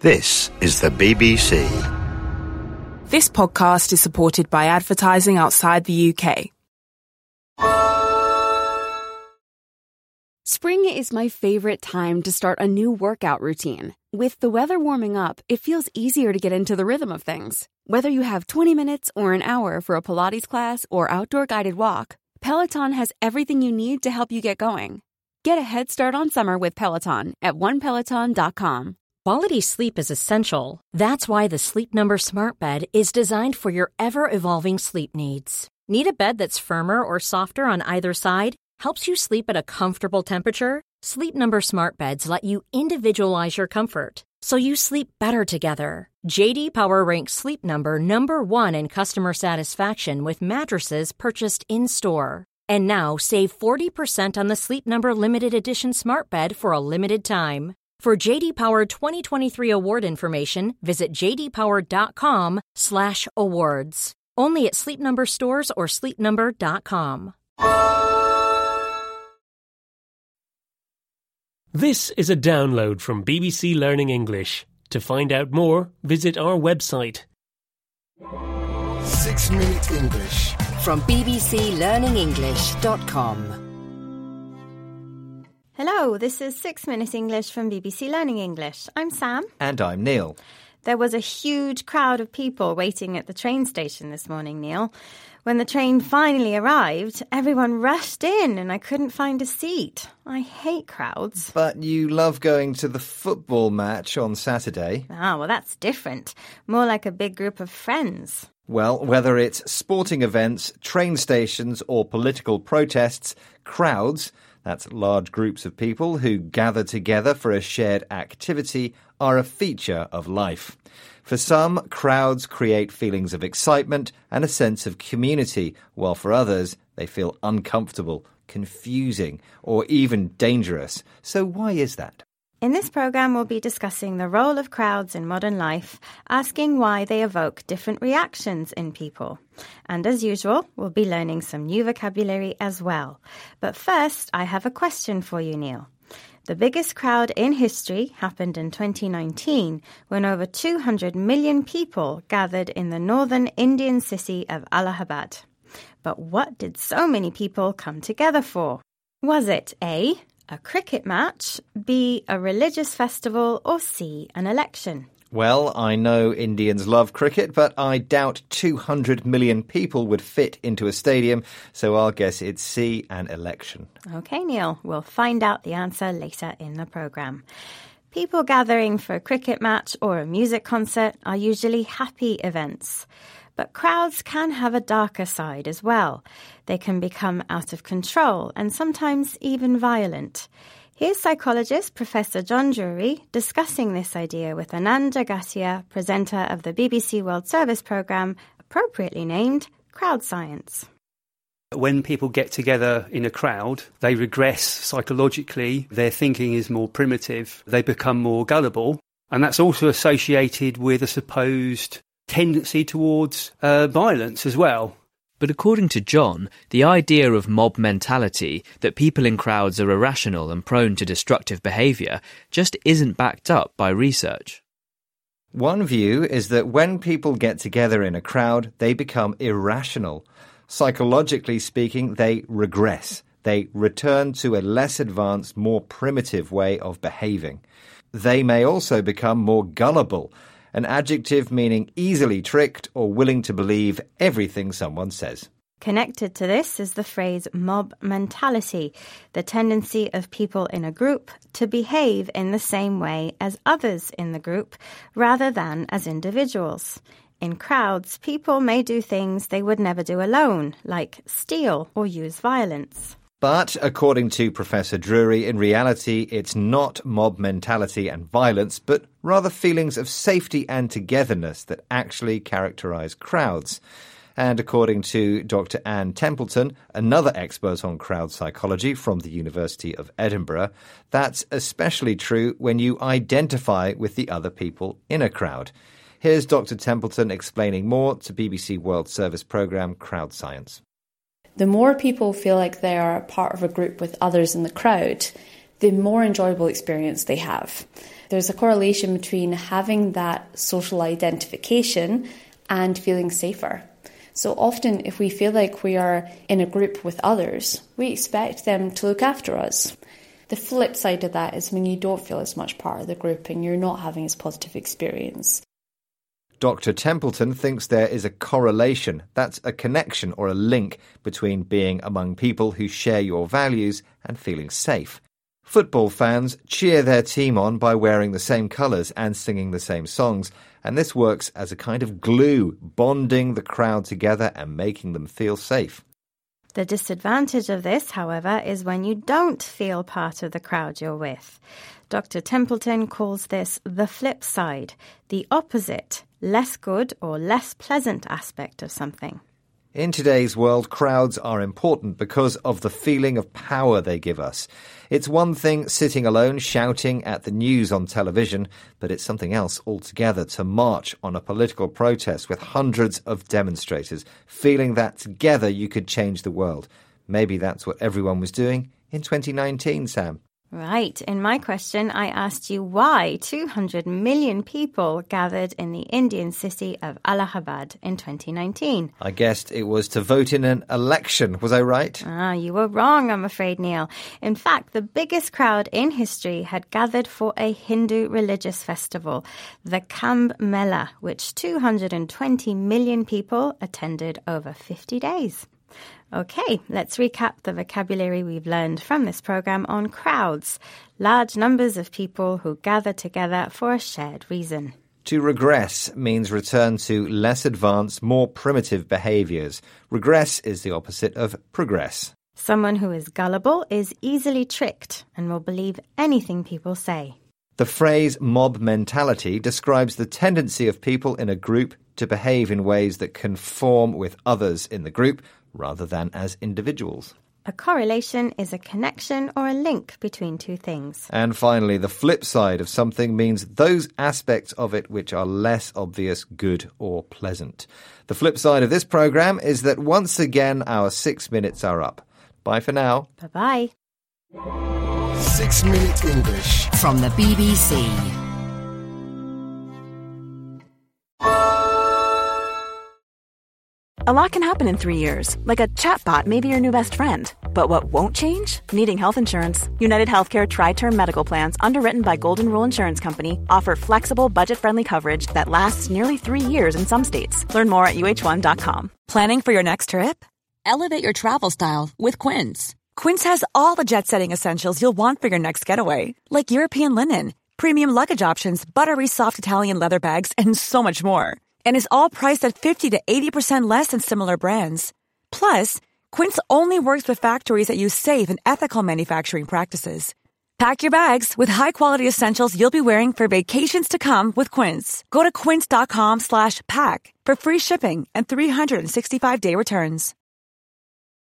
This is the BBC. This podcast is supported by advertising outside the UK. Spring is my favorite time to start a new workout routine. With the weather warming up, it feels easier to get into the rhythm of things. Whether you have 20 minutes or an hour for a Pilates class or outdoor guided walk, Peloton has everything you need to help you get going. Get a head start on summer with Peloton at onepeloton.com. Quality sleep is essential. That's why the Sleep Number Smart Bed is designed for your ever-evolving sleep needs. Need a bed that's firmer or softer on either side? Helps you sleep at a comfortable temperature? Sleep Number Smart Beds let you individualize your comfort, so you sleep better together. J.D. Power ranks Sleep Number number 1 in customer satisfaction with mattresses purchased in-store. And now, save 40% on the Sleep Number Limited Edition Smart Bed for a limited time. For J.D. Power 2023 award information, visit jdpower.com/awards. Only at Sleep Number stores or sleepnumber.com. This is a download from BBC Learning English. To find out more, visit our website. 6 Minute English. From bbclearningenglish.com. Hello, this is 6 Minute English from BBC Learning English. I'm Sam. And I'm Neil. There was a huge crowd of people waiting at the train station this morning, Neil. When the train finally arrived, everyone rushed in and I couldn't find a seat. I hate crowds. But you love going to the football match on Saturday. Ah, well, that's different. More like a big group of friends. Well, whether it's sporting events, train stations or political protests, crowds, that's large groups of people who gather together for a shared activity, are a feature of life. For some, crowds create feelings of excitement and a sense of community, while for others, they feel uncomfortable, confusing, or even dangerous. So why is that? In this programme, we'll be discussing the role of crowds in modern life, asking why they evoke different reactions in people. And as usual, we'll be learning some new vocabulary as well. But first, I have a question for you, Neil. The biggest crowd in history happened in 2019 when over 200 million people gathered in the northern Indian city of Allahabad. But what did so many people come together for? Was it A, a cricket match, B, a religious festival, or C, an election? Well, I know Indians love cricket, but I doubt 200 million people would fit into a stadium, so I'll guess it's C, an election. OK, Neil, we'll find out the answer later in the programme. People gathering for a cricket match or a music concert are usually happy events. But crowds can have a darker side as well. They can become out of control and sometimes even violent. Here's psychologist Professor John Drury discussing this idea with Anand Jagasia, presenter of the BBC World Service programme, appropriately named Crowd Science. When people get together in a crowd, they regress psychologically. Their thinking is more primitive. They become more gullible. And that's also associated with a supposed tendency towards violence as well. But according to John, the idea of mob mentality, that people in crowds are irrational and prone to destructive behaviour, just isn't backed up by research. One view is that when people get together in a crowd, they become irrational. Psychologically speaking, they regress. They return to a less advanced, more primitive way of behaving. They may also become more gullible, an adjective meaning easily tricked or willing to believe everything someone says. Connected to this is the phrase mob mentality, the tendency of people in a group to behave in the same way as others in the group, rather than as individuals. In crowds, people may do things they would never do alone, like steal or use violence. But, according to Professor Drury, in reality, it's not mob mentality and violence, but rather feelings of safety and togetherness that actually characterise crowds. And according to Dr. Anne Templeton, another expert on crowd psychology from the University of Edinburgh, that's especially true when you identify with the other people in a crowd. Here's Dr. Templeton explaining more to BBC World Service programme Crowd Science. The more people feel like they are a part of a group with others in the crowd, the more enjoyable experience they have. There's a correlation between having that social identification and feeling safer. So often if we feel like we are in a group with others, we expect them to look after us. The flip side of that is when you don't feel as much part of the group and you're not having as positive experience. Dr. Templeton thinks there is a correlation, that's a connection or a link between being among people who share your values and feeling safe. Football fans cheer their team on by wearing the same colours and singing the same songs, and this works as a kind of glue, bonding the crowd together and making them feel safe. The disadvantage of this, however, is when you don't feel part of the crowd you're with. Dr. Templeton calls this the flip side, the opposite, less good or less pleasant aspect of something. In today's world, crowds are important because of the feeling of power they give us. It's one thing sitting alone shouting at the news on television, but it's something else altogether to march on a political protest with hundreds of demonstrators, feeling that together you could change the world. Maybe that's what everyone was doing in 2019, Sam. Right. In my question, I asked you why 200 million people gathered in the Indian city of Allahabad in 2019. I guessed it was to vote in an election. Was I right? You were wrong, I'm afraid, Neil. In fact, the biggest crowd in history had gathered for a Hindu religious festival, the Kumbh Mela, which 220 million people attended over 50 days. Okay, let's recap the vocabulary we've learned from this program on crowds. Large numbers of people who gather together for a shared reason. To regress means return to less advanced, more primitive behaviours. Regress is the opposite of progress. Someone who is gullible is easily tricked and will believe anything people say. The phrase mob mentality describes the tendency of people in a group to behave in ways that conform with others in the group, rather than as individuals. A correlation is a connection or a link between two things. And finally, the flip side of something means those aspects of it which are less obvious, good or pleasant. The flip side of this programme is that once again our 6 minutes are up. Bye for now. Bye-bye. 6 Minute English from the BBC. A lot can happen in 3 years, like a chatbot may be your new best friend. But what won't change? Needing health insurance. United Healthcare Tri-Term Medical Plans, underwritten by Golden Rule Insurance Company, offer flexible, budget-friendly coverage that lasts nearly 3 years in some states. Learn more at uh1.com. Planning for your next trip? Elevate your travel style with Quince. Quince has all the jet-setting essentials you'll want for your next getaway, like European linen, premium luggage options, buttery soft Italian leather bags, and so much more. And is all priced at 50 to 80% less than similar brands. Plus, Quince only works with factories that use safe and ethical manufacturing practices. Pack your bags with high-quality essentials you'll be wearing for vacations to come with Quince. Go to quince.com/pack for free shipping and 365-day returns.